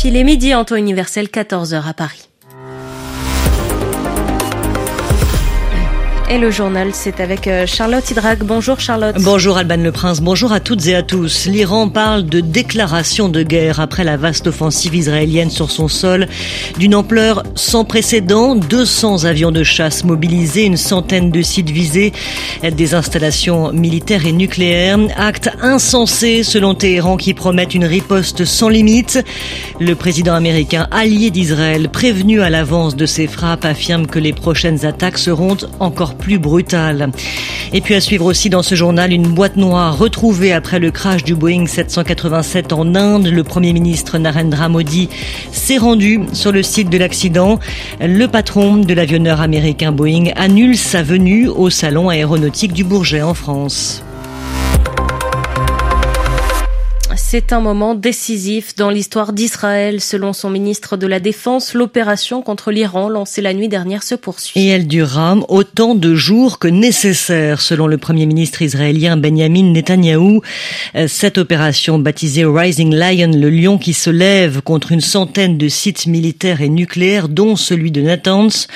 RFI, les midis en temps universel, 14h à Paris. Et le journal, c'est avec Charlotte Hydrac. Bonjour Charlotte. Bonjour Alban Le Prince, bonjour à toutes et à tous. L'Iran parle de déclaration de guerre après la vaste offensive israélienne sur son sol. D'une ampleur sans précédent, 200 avions de chasse mobilisés, une centaine de sites visés, des installations militaires et nucléaires. Acte insensé selon Téhéran qui promettent une riposte sans limite. Le président américain, allié d'Israël, prévenu à l'avance de ces frappes, affirme que les prochaines attaques seront encore plus brutale. Et puis à suivre aussi dans ce journal, une boîte noire retrouvée après le crash du Boeing 787 en Inde. Le Premier ministre Narendra Modi s'est rendu sur le site de l'accident. Le patron de l'avionneur américain Boeing annule sa venue au salon aéronautique du Bourget en France. C'est un moment décisif dans l'histoire d'Israël. Selon son ministre de la Défense, l'opération contre l'Iran lancée la nuit dernière se poursuit. Et elle durera autant de jours que nécessaire, selon le Premier ministre israélien Benjamin Netanyahou. Cette opération, baptisée Rising Lion, le lion qui se lève, contre une centaine de sites militaires et nucléaires, dont celui de Natanz.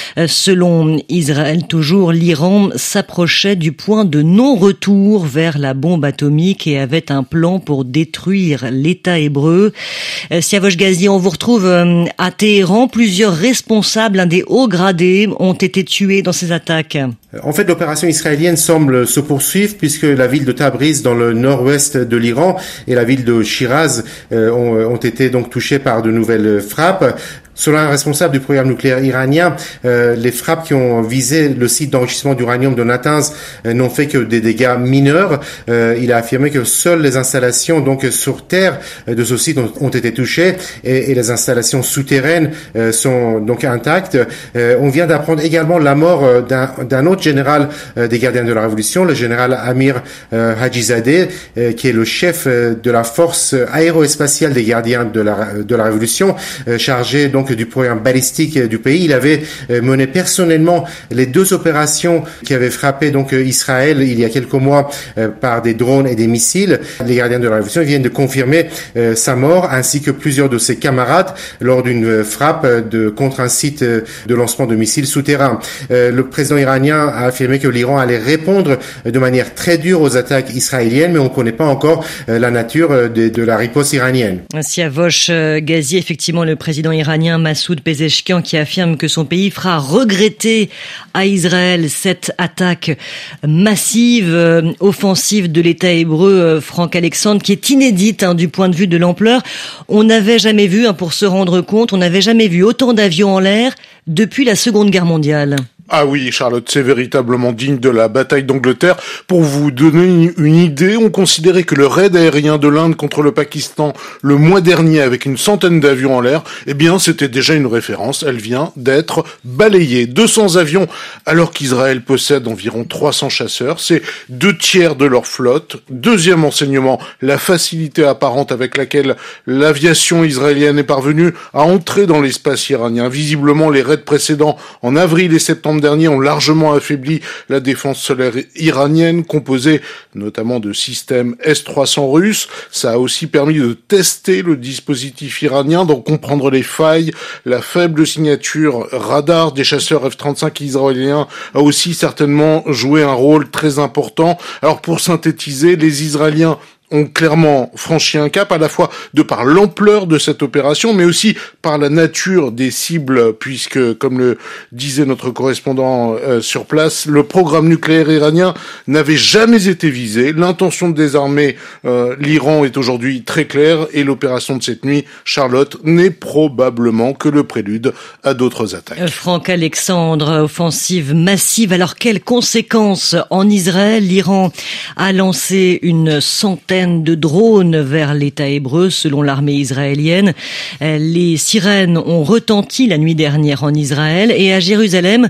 Selon Israël, toujours, l'Iran s'approchait du point de non-retour vers la bombe atomique et avait un plan pour détruire l'État hébreu. Siavosh Ghazi, on vous retrouve à Téhéran. Plusieurs responsables, des hauts gradés, ont été tués dans ces attaques. En fait, l'opération israélienne semble se poursuivre puisque la ville de Tabriz, dans le nord-ouest de l'Iran, et la ville de Shiraz ont été donc touchées par de nouvelles frappes. Selon un responsable du programme nucléaire iranien, les frappes qui ont visé le site d'enrichissement d'uranium de Natanz n'ont fait que des dégâts mineurs. Il a affirmé que seules les installations donc sur terre de ce site ont été touchées et les installations souterraines sont donc intactes. On vient d'apprendre également la mort d'un autre général des gardiens de la Révolution, le général Amir Hajizadeh, qui est le chef de la force aérospatiale des gardiens de la Révolution, chargé donc du programme balistique du pays. Il avait mené personnellement les deux opérations qui avaient frappé donc Israël il y a quelques mois par des drones et des missiles. Les gardiens de la Révolution viennent de confirmer sa mort ainsi que plusieurs de ses camarades lors d'une frappe contre un site de lancement de missiles souterrains. Le président iranien a affirmé que l'Iran allait répondre de manière très dure aux attaques israéliennes, mais on ne connaît pas encore la nature de la riposte iranienne. Siavosh Ghazi, effectivement, le président iranien Massoud Pezeshkian qui affirme que son pays fera regretter à Israël cette attaque massive, offensive de l'État hébreu, Franck Alexandre, qui est inédite du point de vue de l'ampleur. On n'avait jamais vu, pour se rendre compte, on n'avait jamais vu autant d'avions en l'air depuis la Seconde Guerre mondiale. Ah oui, Charlotte, c'est véritablement digne de la bataille d'Angleterre. Pour vous donner une idée, on considérait que le raid aérien de l'Inde contre le Pakistan le mois dernier avec une centaine d'avions en l'air, eh bien, c'était déjà une référence. Elle vient d'être balayée. 200 avions, alors qu'Israël possède environ 300 chasseurs. C'est 2/3 de leur flotte. Deuxième enseignement, la facilité apparente avec laquelle l'aviation israélienne est parvenue à entrer dans l'espace iranien. Visiblement, les raids précédents en avril et septembre dernier ont largement affaibli la défense solaire iranienne, composée notamment de systèmes S-300 russes. Ça a aussi permis de tester le dispositif iranien, d'en comprendre les failles. La faible signature radar des chasseurs F-35 israéliens a aussi certainement joué un rôle très important. Alors pour synthétiser, les Israéliens ont clairement franchi un cap, à la fois de par l'ampleur de cette opération, mais aussi par la nature des cibles, puisque, comme le disait notre correspondant sur place, le programme nucléaire iranien n'avait jamais été visé. L'intention de désarmer l'Iran est aujourd'hui très claire, et l'opération de cette nuit, Charlotte, n'est probablement que le prélude à d'autres attaques. Franck Alexandre, offensive massive. Alors, quelles conséquences en Israël? L'Iran a lancé une centaine de drones vers l'État hébreu, selon l'armée israélienne. Les sirènes ont retenti la nuit dernière en Israël, et à Jérusalem,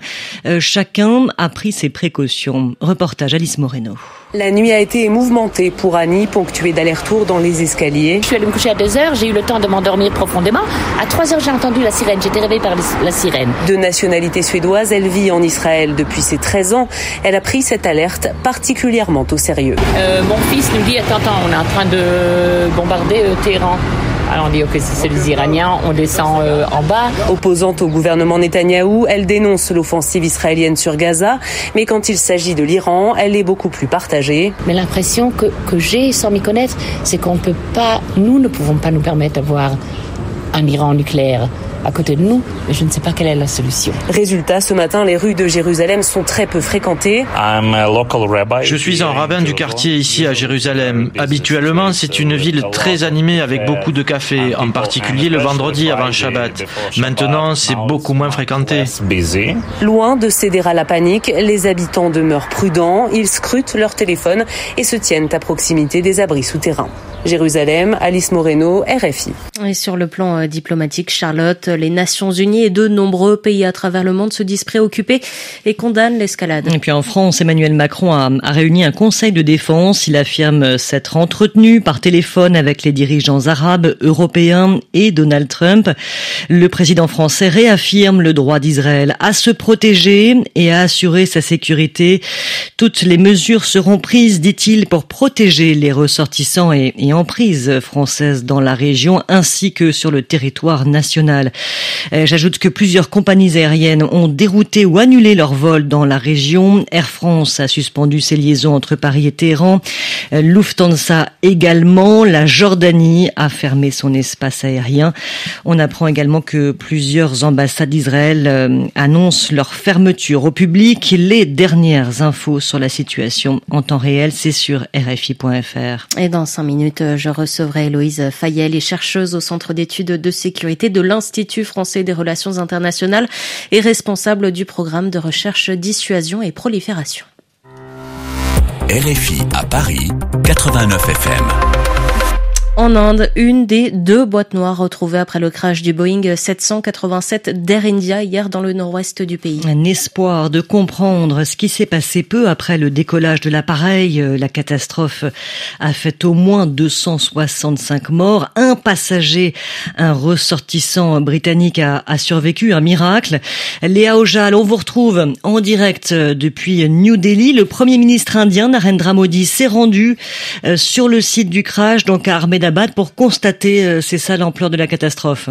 chacun a pris ses précautions. Reportage Alice Moreno. La nuit a été mouvementée pour Annie, ponctuée d'allers-retours dans les escaliers. Je suis allée me coucher à 2h, j'ai eu le temps de m'endormir profondément. À 3h, j'ai entendu la sirène, j'étais réveillée par la sirène. De nationalité suédoise, elle vit en Israël depuis ses 13 ans. Elle a pris cette alerte particulièrement au sérieux. Mon fils nous dit, attends, on est en train de bombarder Téhéran. Alors on dit que si c'est les Iraniens, on descend en bas. Opposante au gouvernement Netanyahou, elle dénonce l'offensive israélienne sur Gaza, mais quand il s'agit de l'Iran, elle est beaucoup plus partagée. Mais l'impression que j'ai, sans m'y connaître, c'est qu'on peut pas, nous ne pouvons pas nous permettre d'avoir un Iran nucléaire à côté de nous, mais je ne sais pas quelle est la solution. Résultat, ce matin, les rues de Jérusalem sont très peu fréquentées. Je suis un rabbin du quartier ici à Jérusalem. Habituellement, c'est une ville très animée avec beaucoup de cafés, en particulier le vendredi avant Shabbat. Maintenant, c'est beaucoup moins fréquenté. Loin de céder à la panique, les habitants demeurent prudents, ils scrutent leur téléphone et se tiennent à proximité des abris souterrains. Jérusalem, Alice Moreno, RFI. Et sur le plan diplomatique, Charlotte, les Nations Unies et de nombreux pays à travers le monde se disent préoccupés et condamnent l'escalade. Et puis en France, Emmanuel Macron a réuni un conseil de défense. Il affirme s'être entretenu par téléphone avec les dirigeants arabes, européens et Donald Trump. Le président français réaffirme le droit d'Israël à se protéger et à assurer sa sécurité. Toutes les mesures seront prises, dit-il, pour protéger les ressortissants et emprises françaises dans la région ainsi que sur le territoire national. J'ajoute que plusieurs compagnies aériennes ont dérouté ou annulé leurs vols dans la région. Air France a suspendu ses liaisons entre Paris et Téhéran. Lufthansa également. La Jordanie a fermé son espace aérien. On apprend également que plusieurs ambassades d'Israël annoncent leur fermeture au public. Les dernières infos sur la situation en temps réel, c'est sur RFI.fr. Et dans 5 minutes, je recevrai Héloïse Fayel, chercheuse au Centre d'études de sécurité de l'Institut français des relations internationales et responsable du programme de recherche dissuasion et prolifération. RFI à Paris, 89 FM. En Inde, une des 2 boîtes noires retrouvées après le crash du Boeing 787 d'Air India hier dans le nord-ouest du pays. Un espoir de comprendre ce qui s'est passé peu après le décollage de l'appareil. La catastrophe a fait au moins 265 morts. Un passager, un ressortissant britannique a survécu, un miracle. Léa Ojal, on vous retrouve en direct depuis New Delhi. Le Premier ministre indien, Narendra Modi, s'est rendu sur le site du crash, donc à Ahmedabad, pour constater, c'est ça l'ampleur de la catastrophe.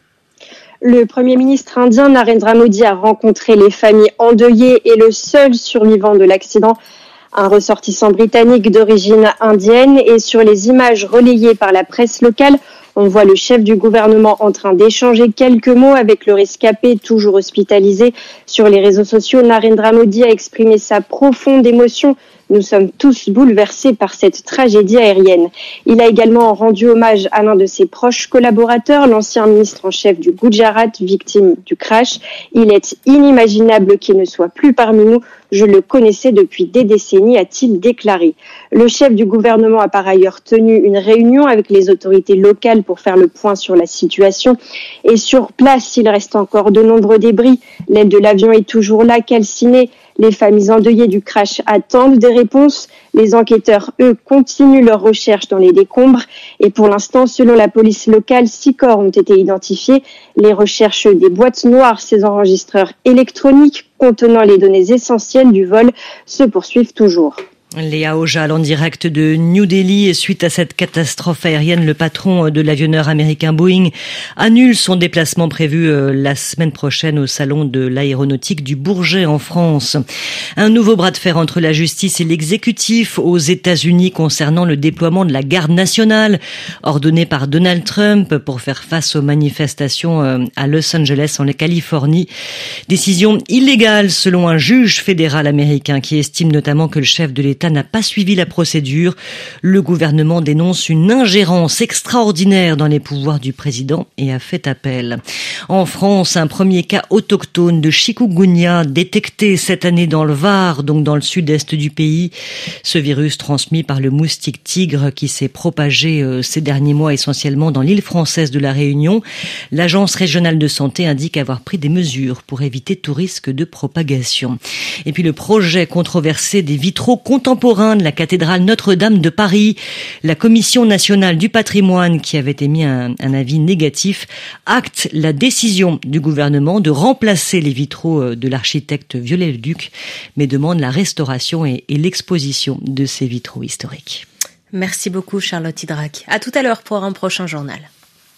Le Premier ministre indien Narendra Modi a rencontré les familles endeuillées et le seul survivant de l'accident, un ressortissant britannique d'origine indienne. Et sur les images relayées par la presse locale, on voit le chef du gouvernement en train d'échanger quelques mots avec le rescapé, toujours hospitalisé. Sur les réseaux sociaux, Narendra Modi a exprimé sa profonde émotion. Nous sommes tous bouleversés par cette tragédie aérienne. Il a également rendu hommage à l'un de ses proches collaborateurs, l'ancien ministre en chef du Gujarat, victime du crash. Il est inimaginable qu'il ne soit plus parmi nous. Je le connaissais depuis des décennies, a-t-il déclaré. Le chef du gouvernement a par ailleurs tenu une réunion avec les autorités locales pour faire le point sur la situation. Et sur place, il reste encore de nombreux débris. L'aile de l'avion est toujours là, calcinée. Les familles endeuillées du crash attendent des réponses. Les enquêteurs, eux, continuent leurs recherches dans les décombres. Et pour l'instant, selon la police locale, 6 corps ont été identifiés. Les recherches des boîtes noires, ces enregistreurs électroniques contenant les données essentielles du vol, se poursuivent toujours. Léa Ojal en direct de New Delhi. Et suite à cette catastrophe aérienne, le patron de l'avionneur américain Boeing annule son déplacement prévu la semaine prochaine au salon de l'aéronautique du Bourget en France. Un nouveau bras de fer entre la justice et l'exécutif aux États-Unis concernant le déploiement de la garde nationale ordonnée par Donald Trump pour faire face aux manifestations à Los Angeles en Californie. Décision illégale selon un juge fédéral américain qui estime notamment que le chef de l'État n'a pas suivi la procédure. Le gouvernement dénonce une ingérence extraordinaire dans les pouvoirs du président et a fait appel. En France, un premier cas autochtone de chikungunya détecté cette année dans le Var, donc dans le sud-est du pays. Ce virus transmis par le moustique tigre qui s'est propagé ces derniers mois essentiellement dans l'île française de la Réunion. L'agence régionale de santé indique avoir pris des mesures pour éviter tout risque de propagation. Et puis le projet controversé des vitraux contemporains de la cathédrale Notre-Dame de Paris. La Commission nationale du patrimoine, qui avait émis un avis négatif, acte la décision du gouvernement de remplacer les vitraux de l'architecte Viollet-le-Duc, mais demande la restauration et l'exposition de ces vitraux historiques. Merci beaucoup Charlotte Hydrac. À tout à l'heure pour un prochain journal.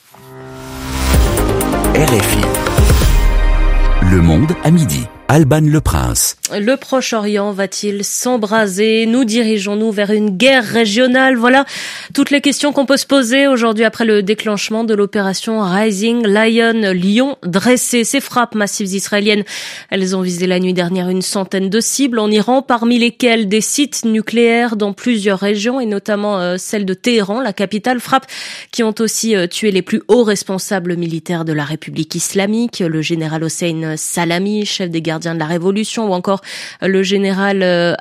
RFI. Le Monde à midi. Alban Le Prince. Le Proche-Orient va-t-il s'embraser? Nous dirigeons-nous vers une guerre régionale? Voilà toutes les questions qu'on peut se poser aujourd'hui après le déclenchement de l'opération Rising Lion. Lion dressé. Ces frappes massives israéliennes, elles ont visé la nuit dernière une centaine de cibles en Iran, parmi lesquelles des sites nucléaires dans plusieurs régions et notamment celle de Téhéran, la capitale. Frappes qui ont aussi tué les plus hauts responsables militaires de la République islamique, le général Hossein Salami, chef des gardiens de la Révolution, ou encore le général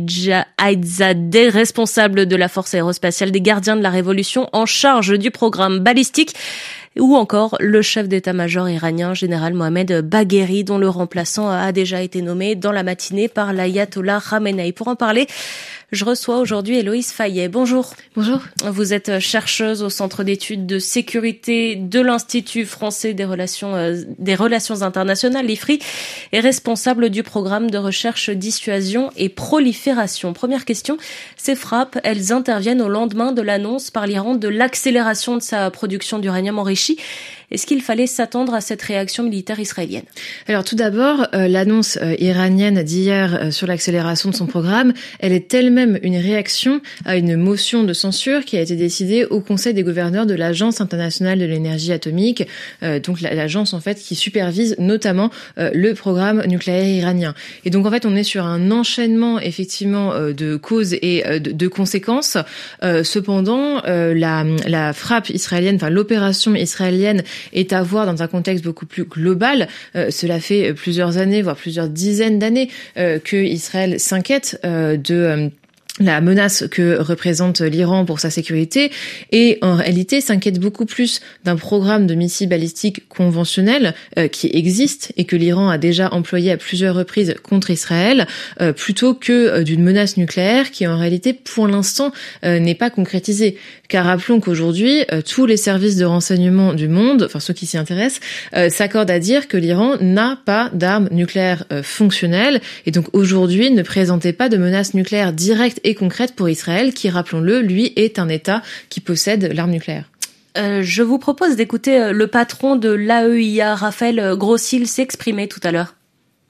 Aizadeh, responsable de la force aérospatiale des gardiens de la Révolution en charge du programme balistique, ou encore le chef d'état-major iranien, général Mohamed Bagheri, dont le remplaçant a déjà été nommé dans la matinée par l'ayatollah Khamenei. Pour en parler, je reçois aujourd'hui Héloïse Fayet. Bonjour. Bonjour. Vous êtes chercheuse au Centre d'études de sécurité de l'Institut français des relations internationales, l'IFRI, et responsable du programme de recherche, dissuasion et prolifération. Première question, ces frappes, elles interviennent au lendemain de l'annonce par l'Iran de l'accélération de sa production d'uranium enrichi. Est-ce qu'il fallait s'attendre à cette réaction militaire israélienne? Alors tout d'abord, l'annonce iranienne d'hier sur l'accélération de son programme, elle est elle-même une réaction à une motion de censure qui a été décidée au Conseil des gouverneurs de l'Agence internationale de l'énergie atomique, donc l'agence en fait qui supervise notamment le programme nucléaire iranien. Et donc en fait, on est sur un enchaînement effectivement de causes et de conséquences. Cependant, la frappe israélienne, enfin l'opération israélienne est à voir dans un contexte beaucoup plus global. Cela fait plusieurs années, voire plusieurs dizaines d'années que Israël s'inquiète de la menace que représente l'Iran pour sa sécurité et en réalité s'inquiète beaucoup plus d'un programme de missiles balistiques conventionnels qui existe et que l'Iran a déjà employé à plusieurs reprises contre Israël plutôt que d'une menace nucléaire qui en réalité pour l'instant n'est pas concrétisée. Car rappelons qu'aujourd'hui tous les services de renseignement du monde, enfin ceux qui s'y intéressent, s'accordent à dire que l'Iran n'a pas d'armes nucléaires fonctionnelles et donc aujourd'hui ne présentait pas de menace nucléaire directe et concrète pour Israël, qui, rappelons-le, lui, est un État qui possède l'arme nucléaire. Je vous propose d'écouter le patron de l'AEIA, Raphaël Grossi, s'exprimer tout à l'heure.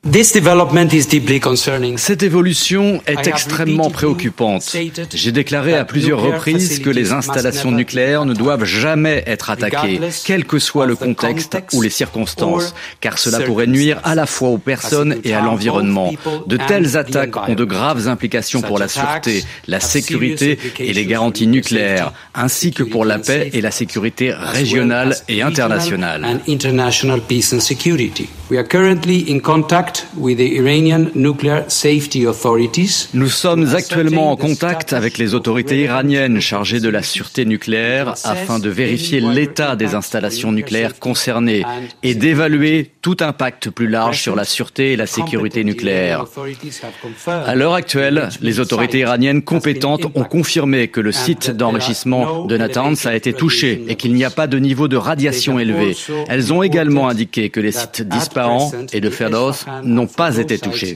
Cette évolution est extrêmement préoccupante. J'ai déclaré à plusieurs reprises que les installations nucléaires ne doivent jamais être attaquées, quel que soit le contexte ou les circonstances, car cela pourrait nuire à la fois aux personnes et à l'environnement. De telles attaques ont de graves implications pour la sûreté, la sécurité et les garanties nucléaires, ainsi que pour la paix et la sécurité régionale et internationale. Nous sommes actuellement en contact avec les autorités iraniennes chargées de la sûreté nucléaire afin de vérifier l'état des installations nucléaires concernées et d'évaluer tout impact plus large sur la sûreté et la sécurité nucléaire. À l'heure actuelle, les autorités iraniennes compétentes ont confirmé que le site d'enrichissement de Natanz a été touché et qu'il n'y a pas de niveau de radiation élevé. Elles ont également indiqué que les sites d'Ispahan et de Ferdows n'ont pas été touchés.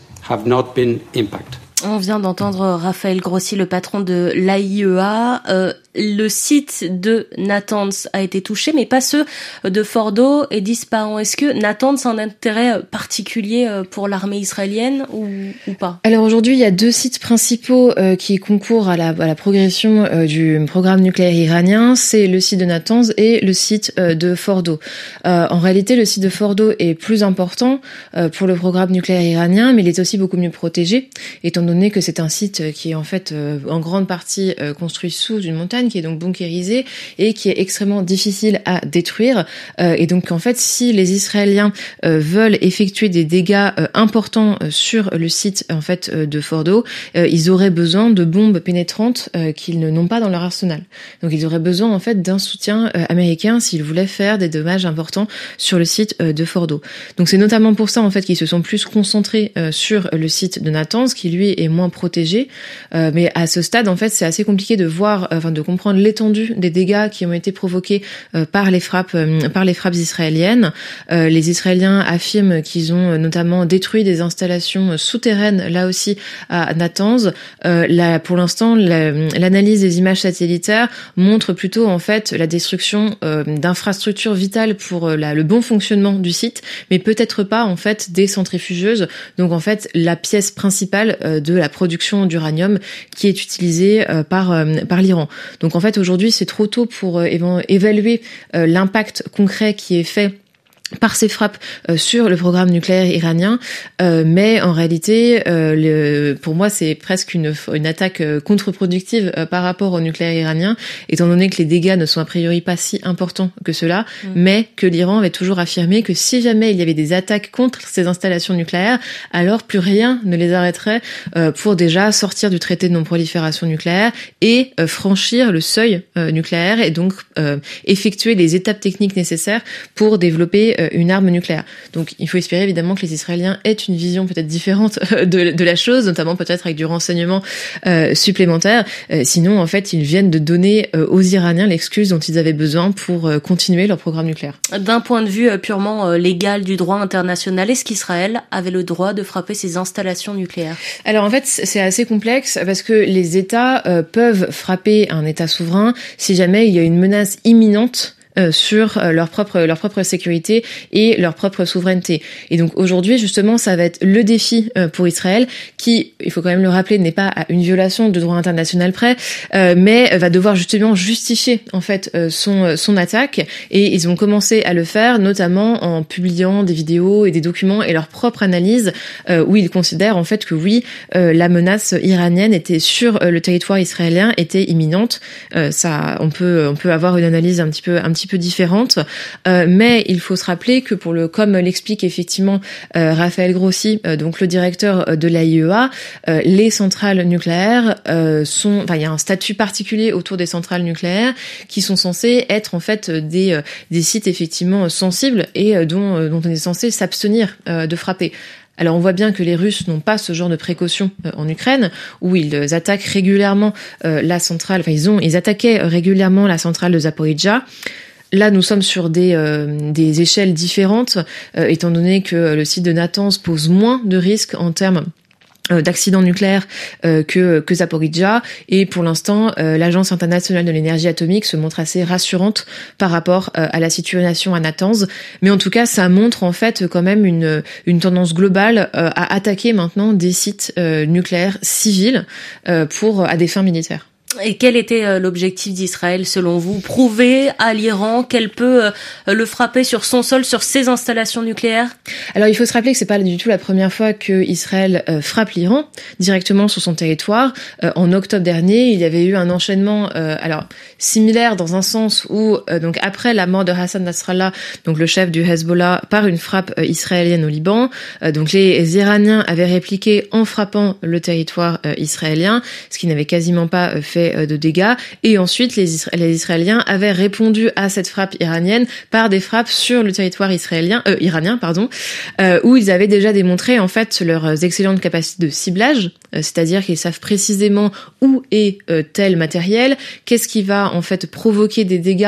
On vient d'entendre Raphaël Grossi, le patron de l'AIEA. Le site de Natanz a été touché, mais pas ceux de Fordo et d'Ispahan. Est-ce que Natanz a un intérêt particulier pour l'armée israélienne ou pas? Alors aujourd'hui, il y a deux sites principaux qui concourent à la progression du programme nucléaire iranien. C'est le site de Natanz et le site de Fordo. En réalité, le site de Fordo est plus important pour le programme nucléaire iranien, mais il est aussi beaucoup mieux protégé, étant donné que c'est un site qui est en fait en grande partie construit sous une montagne, qui est donc bunkérisé et qui est extrêmement difficile à détruire. Et donc en fait, si les Israéliens veulent effectuer des dégâts importants sur le site en fait de Fordo, ils auraient besoin de bombes pénétrantes qu'ils n'ont pas dans leur arsenal. Donc ils auraient besoin en fait d'un soutien américain s'ils voulaient faire des dommages importants sur le site de Fordo. Donc c'est notamment pour ça en fait qu'ils se sont plus concentrés sur le site de Natanz, qui lui est moins protégé. Mais à ce stade en fait, c'est assez compliqué de voir, de comprendre comprendre l'étendue des dégâts qui ont été provoqués par les frappes israéliennes. Les Israéliens affirment qu'ils ont notamment détruit des installations souterraines, là aussi à Natanz. Pour l'instant, l'analyse des images satellitaires montre plutôt en fait la destruction d'infrastructures vitales pour le bon fonctionnement du site, mais peut-être pas en fait des centrifugeuses. Donc en fait, la pièce principale de la production d'uranium qui est utilisée par l'Iran. Donc en fait, aujourd'hui, c'est trop tôt pour évaluer l'impact concret qui est fait par ces frappes sur le programme nucléaire iranien, mais en réalité, pour moi, c'est presque une attaque contre-productive par rapport au nucléaire iranien, étant donné que les dégâts ne sont a priori pas si importants que cela, mais que l'Iran avait toujours affirmé que si jamais il y avait des attaques contre ces installations nucléaires, alors plus rien ne les arrêterait pour déjà sortir du traité de non-prolifération nucléaire et franchir le seuil nucléaire et donc effectuer les étapes techniques nécessaires pour développer une arme nucléaire. Donc il faut espérer évidemment que les Israéliens aient une vision peut-être différente de la chose, notamment peut-être avec du renseignement supplémentaire. Sinon, en fait, ils viennent de donner aux Iraniens l'excuse dont ils avaient besoin pour continuer leur programme nucléaire. D'un point de vue purement légal du droit international, est-ce qu'Israël avait le droit de frapper ces installations nucléaires? Alors en fait, c'est assez complexe parce que les États peuvent frapper un État souverain si jamais il y a une menace imminente sur leur propre sécurité et leur propre souveraineté. Et donc aujourd'hui, justement, ça va être le défi pour Israël qui, il faut quand même le rappeler, n'est pas à une violation de droit international près, mais va devoir justement justifier en fait son attaque. Et ils ont commencé à le faire, notamment en publiant des vidéos et des documents et leur propre analyse, où ils considèrent en fait que oui, la menace iranienne était sur le territoire israélien, était imminente. On peut avoir une analyse un petit peu différente, mais il faut se rappeler que comme l'explique effectivement Raphaël Grossi, donc le directeur de l'AIEA, les centrales nucléaires il y a un statut particulier autour des centrales nucléaires qui sont censées être en fait des sites effectivement sensibles et dont on est censé s'abstenir de frapper. Alors on voit bien que les Russes n'ont pas ce genre de précaution en Ukraine, où ils attaquent régulièrement la centrale, ils attaquaient régulièrement la centrale de Zaporijjia. Là, nous sommes sur des échelles différentes, étant donné que le site de Natanz pose moins de risques en termes d'accidents nucléaires que Zaporijjia, et pour l'instant l'Agence internationale de l'énergie atomique se montre assez rassurante par rapport à la situation à Natanz, mais en tout cas ça montre en fait quand même une tendance globale à attaquer maintenant des sites nucléaires civils à des fins militaires. Et quel était l'objectif d'Israël selon vous? Prouver à l'Iran qu'elle peut le frapper sur son sol, sur ses installations nucléaires? Alors il faut se rappeler que c'est pas du tout la première fois que Israël frappe l'Iran directement sur son territoire. En octobre dernier, il y avait eu un enchaînement similaire dans un sens où donc après la mort de Hassan Nasrallah, donc le chef du Hezbollah, par une frappe israélienne au Liban, donc les Iraniens avaient répliqué en frappant le territoire israélien, ce qui n'avait quasiment pas fait de dégâts, et ensuite les Israéliens avaient répondu à cette frappe iranienne par des frappes sur le territoire iranien, où ils avaient déjà démontré en fait leurs excellentes capacités de ciblage, c'est-à-dire qu'ils savent précisément où est tel matériel, qu'est-ce qui va en fait provoquer des dégâts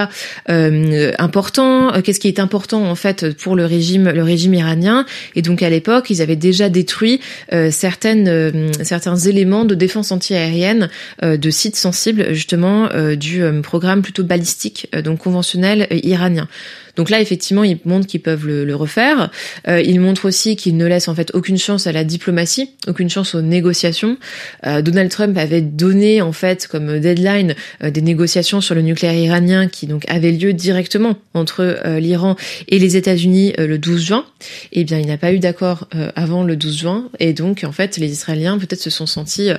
importants, qu'est-ce qui est important en fait pour le régime iranien, et donc à l'époque ils avaient déjà détruit certains éléments de défense antiaérienne de sites sensibles justement du programme plutôt balistique, donc conventionnel iranien. Donc là, effectivement, ils montrent qu'ils peuvent le refaire. Ils montrent aussi qu'ils ne laissent en fait aucune chance à la diplomatie, aucune chance aux négociations. Donald Trump avait donné en fait comme deadline des négociations sur le nucléaire iranien qui donc avaient lieu directement entre l'Iran et les États-Unis le 12 juin. Eh bien, il n'y a pas eu d'accord avant le 12 juin, et donc en fait, les Israéliens peut-être se sont sentis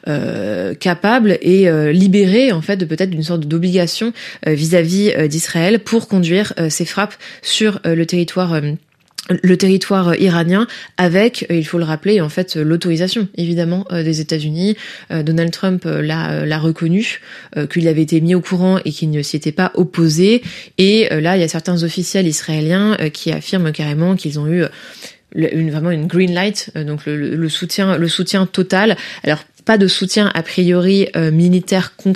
capables et libérés en fait de peut-être d'une sorte d'obligation vis-à-vis d'Israël pour conduire ces frappes sur le territoire iranien, avec, il faut le rappeler, en fait, l'autorisation, évidemment, des États-Unis. Donald Trump l'a reconnu, qu'il avait été mis au courant et qu'il ne s'y était pas opposé. Et là, il y a certains officiels israéliens qui affirment carrément qu'ils ont eu vraiment une green light, donc le soutien total. Alors, pas de soutien a priori militaire concret,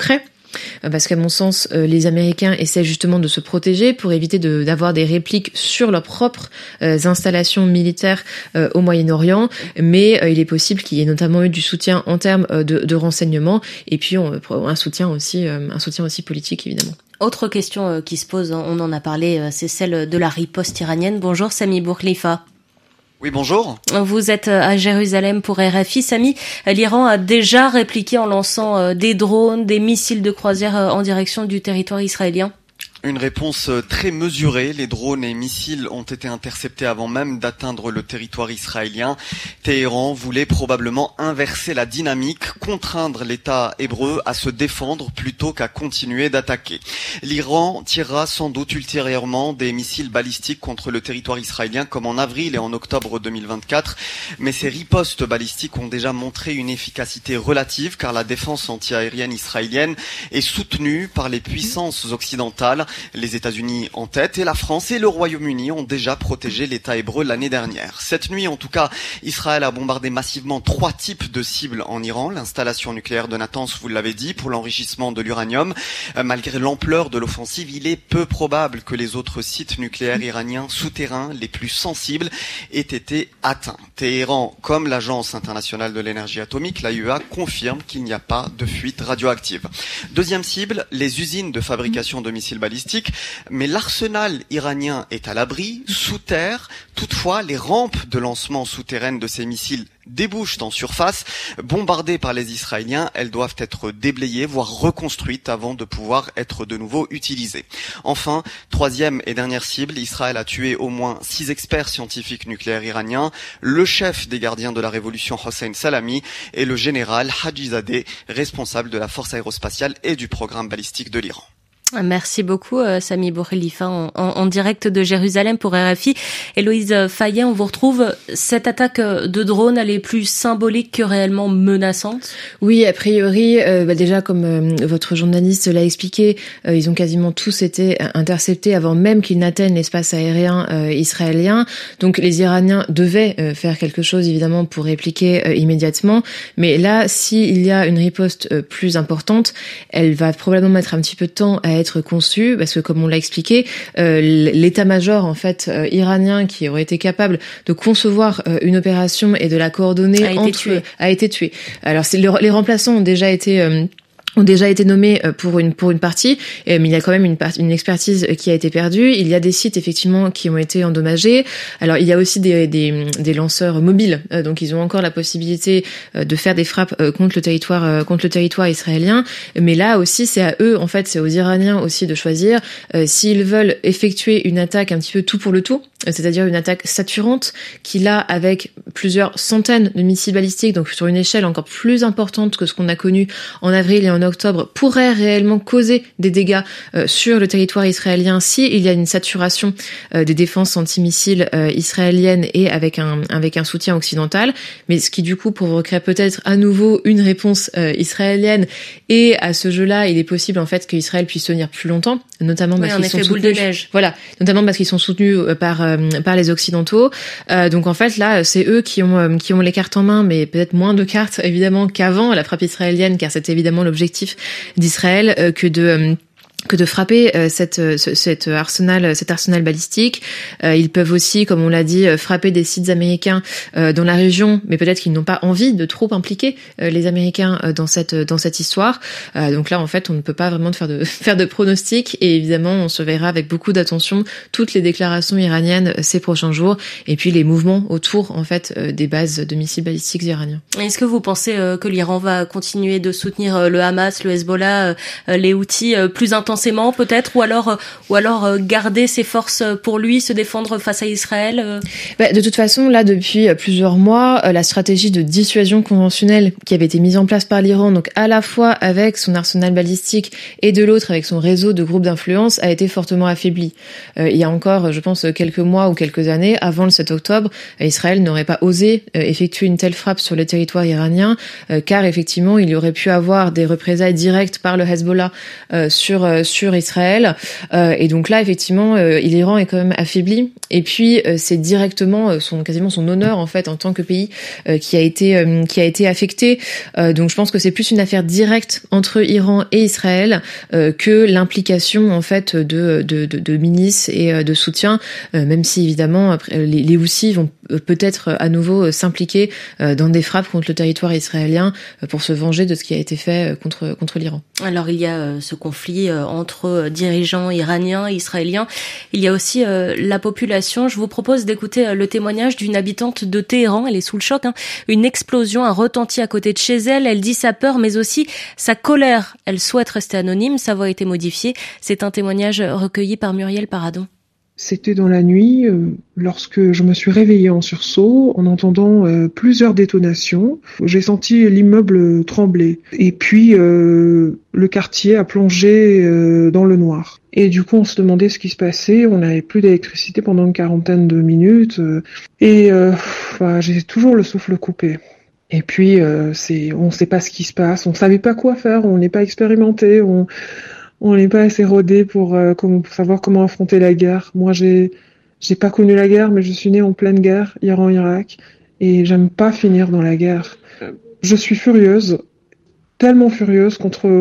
parce qu'à mon sens, les Américains essaient justement de se protéger pour éviter d'avoir des répliques sur leurs propres installations militaires au Moyen-Orient, mais il est possible qu'il y ait notamment eu du soutien en termes de renseignement, et puis un soutien aussi politique, évidemment. Autre question qui se pose, on en a parlé, c'est celle de la riposte iranienne. Bonjour Sami Bourkhlifa. Oui, bonjour. Vous êtes à Jérusalem pour RFI. Sami, l'Iran a déjà répliqué en lançant des drones, des missiles de croisière en direction du territoire israélien. Une réponse très mesurée. Les drones et missiles ont été interceptés avant même d'atteindre le territoire israélien. Téhéran voulait probablement inverser la dynamique, contraindre l'État hébreu à se défendre plutôt qu'à continuer d'attaquer. L'Iran tirera sans doute ultérieurement des missiles balistiques contre le territoire israélien comme en avril et en octobre 2024. Mais ces ripostes balistiques ont déjà montré une efficacité relative car la défense antiaérienne israélienne est soutenue par les puissances occidentales. Les États-Unis en tête et la France et le Royaume-Uni ont déjà protégé l'État hébreu l'année dernière. Cette nuit, en tout cas, Israël a bombardé massivement 3 types de cibles en Iran. L'installation nucléaire de Natanz, vous l'avez dit, pour l'enrichissement de l'uranium. Malgré l'ampleur de l'offensive, il est peu probable que les autres sites nucléaires iraniens souterrains les plus sensibles aient été atteints. Téhéran, comme l'Agence internationale de l'énergie atomique, l'AIEA, confirme qu'il n'y a pas de fuite radioactive. Deuxième cible, les usines de fabrication de missiles balistiques. Mais l'arsenal iranien est à l'abri, sous terre. Toutefois, les rampes de lancement souterraines de ces missiles débouchent en surface. Bombardées par les Israéliens, elles doivent être déblayées, voire reconstruites avant de pouvoir être de nouveau utilisées. Enfin, troisième et dernière cible, Israël a tué au moins 6 experts scientifiques nucléaires iraniens, le chef des gardiens de la révolution Hossein Salami et le général Hajizadeh, responsable de la force aérospatiale et du programme balistique de l'Iran. Merci beaucoup Sami Bourkhlifa en direct de Jérusalem pour RFI. Héloïse Fayet, on vous retrouve. Cette attaque de drone, elle est plus symbolique que réellement menaçante? Oui, a priori, déjà comme votre journaliste l'a expliqué, ils ont quasiment tous été interceptés avant même qu'ils n'atteignent l'espace aérien israélien. Donc les Iraniens devaient faire quelque chose évidemment pour répliquer immédiatement. Mais là, s'il y a une riposte plus importante, elle va probablement mettre un petit peu de temps à être conçue, parce que comme on l'a expliqué, l'état-major en fait iranien qui aurait été capable de concevoir une opération et de la coordonner a été tué. Alors les remplaçants ont déjà été nommés pour une partie, mais il y a quand même une expertise qui a été perdue. Il y a des sites effectivement qui ont été endommagés. Alors il y a aussi des lanceurs mobiles, donc ils ont encore la possibilité de faire des frappes contre le territoire israélien. Mais là aussi c'est à eux, en fait c'est aux Iraniens aussi de choisir s'ils veulent effectuer une attaque un petit peu tout pour le tout, c'est-à-dire une attaque saturante qui là avec plusieurs centaines de missiles balistiques, donc sur une échelle encore plus importante que ce qu'on a connu en avril et en octobre, pourrait réellement causer des dégâts sur le territoire israélien si il y a une saturation des défenses antimissiles israéliennes et avec un soutien occidental, mais ce qui du coup provoquerait peut-être à nouveau une réponse israélienne, et à ce jeu-là il est possible en fait qu'Israël puisse tenir plus longtemps, notamment parce qu'ils sont soutenus, voilà, notamment parce qu'ils sont soutenus par les occidentaux. Donc en fait là c'est eux qui ont les cartes en main, mais peut-être moins de cartes évidemment qu'avant la frappe israélienne, car c'était évidemment l'objectif d'Israël que de frapper cet arsenal balistique. Ils peuvent aussi, comme on l'a dit, frapper des sites américains dans la région, mais peut-être qu'ils n'ont pas envie de trop impliquer les Américains dans cette histoire. Donc là, en fait, on ne peut pas vraiment faire de pronostics, et évidemment, on surveillera avec beaucoup d'attention toutes les déclarations iraniennes ces prochains jours, et puis les mouvements autour, en fait, des bases de missiles balistiques iraniens. Est-ce que vous pensez que l'Iran va continuer de soutenir le Hamas, le Hezbollah, les Houthis plus intensément peut-être, ou alors garder ses forces pour lui, se défendre face à Israël? De toute façon, là, depuis plusieurs mois, la stratégie de dissuasion conventionnelle qui avait été mise en place par l'Iran, donc à la fois avec son arsenal balistique et de l'autre avec son réseau de groupes d'influence, a été fortement affaiblie. Il y a encore, je pense, quelques mois ou quelques années, avant le 7 octobre, Israël n'aurait pas osé effectuer une telle frappe sur le territoire iranien, car effectivement, il y aurait pu avoir des représailles directes par le Hezbollah sur sur Israël. Et donc là, effectivement, l'Iran est quand même affaibli. Et puis, c'est directement quasiment son honneur en fait en tant que pays qui a été affecté. Donc, je pense que c'est plus une affaire directe entre Iran et Israël que l'implication en fait de milices et de soutien. Même si évidemment, après, les Houthis vont peut-être à nouveau s'impliquer dans des frappes contre le territoire israélien pour se venger de ce qui a été fait contre l'Iran. Alors il y a ce conflit entre dirigeants iraniens et israéliens. Il y a aussi la population. Je vous propose d'écouter le témoignage d'une habitante de Téhéran. Elle est sous le choc. Une explosion a retenti à côté de chez elle. Elle dit sa peur, mais aussi sa colère. Elle souhaite rester anonyme. Sa voix a été modifiée. C'est un témoignage recueilli par Muriel Paradon. C'était dans la nuit, lorsque je me suis réveillée en sursaut, en entendant plusieurs détonations. J'ai senti l'immeuble trembler. Et puis, le quartier a plongé dans le noir. Et du coup, on se demandait ce qui se passait. On n'avait plus d'électricité pendant une quarantaine de minutes. J'ai toujours le souffle coupé. Et puis, on ne sait pas ce qui se passe. On ne savait pas quoi faire. On n'est pas expérimenté. On n'est pas assez rodé pour savoir comment affronter la guerre. Moi, j'ai pas connu la guerre, mais je suis née en pleine guerre, Iran-Irak, et j'aime pas finir dans la guerre. Je suis furieuse, tellement furieuse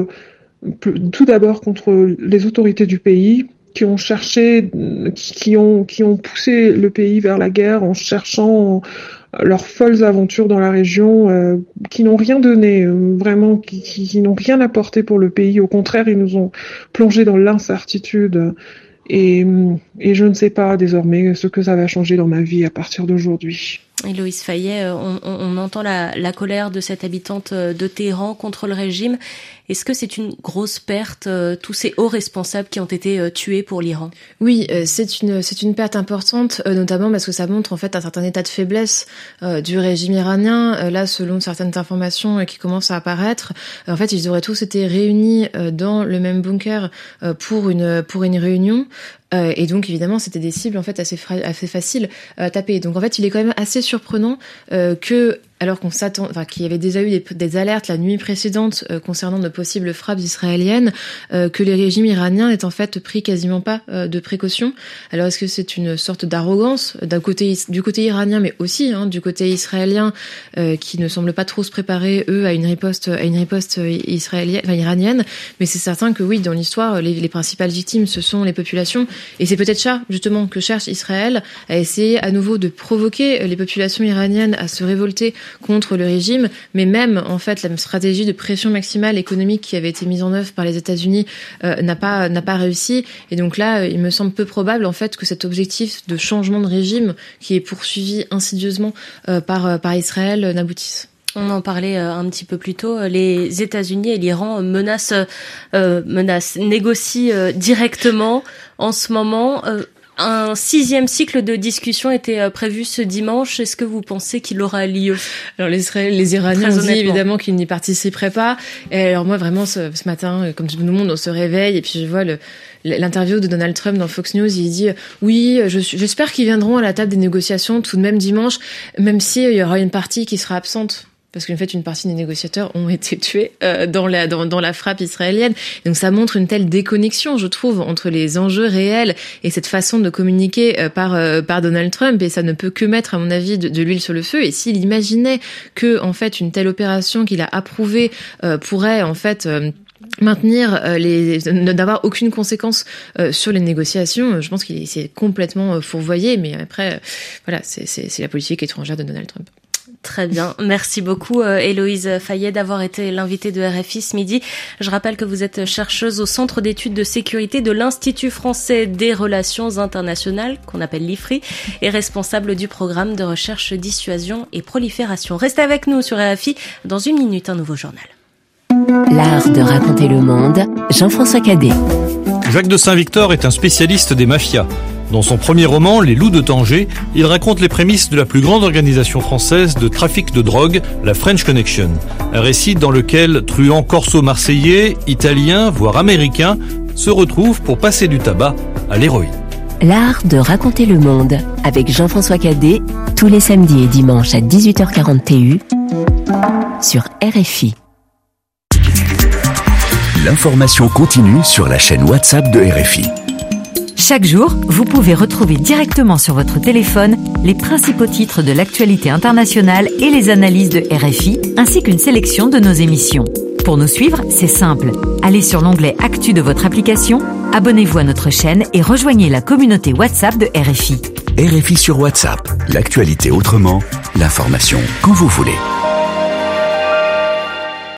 tout d'abord contre les autorités du pays qui ont cherché, qui ont poussé le pays vers la guerre en cherchant leurs folles aventures dans la région, qui n'ont rien donné, vraiment, qui n'ont rien apporté pour le pays. Au contraire, ils nous ont plongé dans l'incertitude. Et je ne sais pas désormais ce que ça va changer dans ma vie à partir d'aujourd'hui. Héloïse Fayet, on entend la colère de cette habitante de Téhéran contre le régime. Est-ce que c'est une grosse perte, tous ces hauts responsables qui ont été tués pour l'Iran ? Oui, c'est une perte importante, notamment parce que ça montre en fait un certain état de faiblesse du régime iranien. Là, selon certaines informations qui commencent à apparaître, en fait, ils auraient tous été réunis dans le même bunker pour une réunion. Et donc évidemment c'était des cibles en fait assez faciles à taper. Donc en fait il est quand même assez surprenant que alors qu'il y avait déjà eu des alertes la nuit précédente concernant de possibles frappes israéliennes, que les régimes iraniens n'aient en fait pris quasiment pas de précautions. Alors est-ce que c'est une sorte d'arrogance du côté iranien, mais aussi du côté israélien, qui ne semble pas trop se préparer eux à une riposte iranienne. Mais c'est certain que oui, dans l'histoire, les principales victimes ce sont les populations, et c'est peut-être ça justement que cherche Israël, à essayer à nouveau de provoquer les populations iraniennes à se révolter contre le régime, mais même en fait la stratégie de pression maximale économique qui avait été mise en œuvre par les États-Unis n'a pas réussi. Et donc là, il me semble peu probable en fait que cet objectif de changement de régime qui est poursuivi insidieusement par Israël n'aboutisse. On en parlait un petit peu plus tôt. Les États-Unis et l'Iran négocient directement en ce moment. Un 6e cycle de discussion était prévu ce dimanche. Est-ce que vous pensez qu'il aura lieu ? Alors les Iraniens ont dit évidemment qu'ils n'y participeraient pas. Et alors moi vraiment ce matin, comme tout le monde, on se réveille et puis je vois l'interview de Donald Trump dans Fox News. Il dit oui, j'espère qu'ils viendront à la table des négociations tout de même dimanche, même si il y aura une partie qui sera absente. Parce qu'en fait, une partie des négociateurs ont été tués dans la frappe israélienne. Donc ça montre une telle déconnexion, je trouve, entre les enjeux réels et cette façon de communiquer par Donald Trump. Et ça ne peut que mettre, à mon avis, de l'huile sur le feu. Et s'il imaginait que, en fait, une telle opération qu'il a approuvée pourrait, en fait, maintenir d'avoir aucune conséquence sur les négociations, je pense qu'il s'est complètement fourvoyé. Mais après, voilà, c'est la politique étrangère de Donald Trump. Très bien. Merci beaucoup, Héloïse Fayet, d'avoir été l'invitée de RFI ce midi. Je rappelle que vous êtes chercheuse au Centre d'études de sécurité de l'Institut français des relations internationales, qu'on appelle l'IFRI, et responsable du programme de recherche, dissuasion et prolifération. Restez avec nous sur RFI. Dans une minute, un nouveau journal. L'art de raconter le monde, Jean-François Cadet. Jacques de Saint-Victor est un spécialiste des mafias. Dans son premier roman, Les Loups de Tanger, il raconte les prémices de la plus grande organisation française de trafic de drogue, la French Connection. Un récit dans lequel truands corso-marseillais, italiens, voire américains, se retrouvent pour passer du tabac à l'héroïne. L'art de raconter le monde, avec Jean-François Cadet, tous les samedis et dimanches à 18h40 TU, sur RFI. L'information continue sur la chaîne WhatsApp de RFI. Chaque jour, vous pouvez retrouver directement sur votre téléphone les principaux titres de l'actualité internationale et les analyses de RFI, ainsi qu'une sélection de nos émissions. Pour nous suivre, c'est simple. Allez sur l'onglet Actu de votre application, abonnez-vous à notre chaîne et rejoignez la communauté WhatsApp de RFI. RFI sur WhatsApp, l'actualité autrement, l'information quand vous voulez.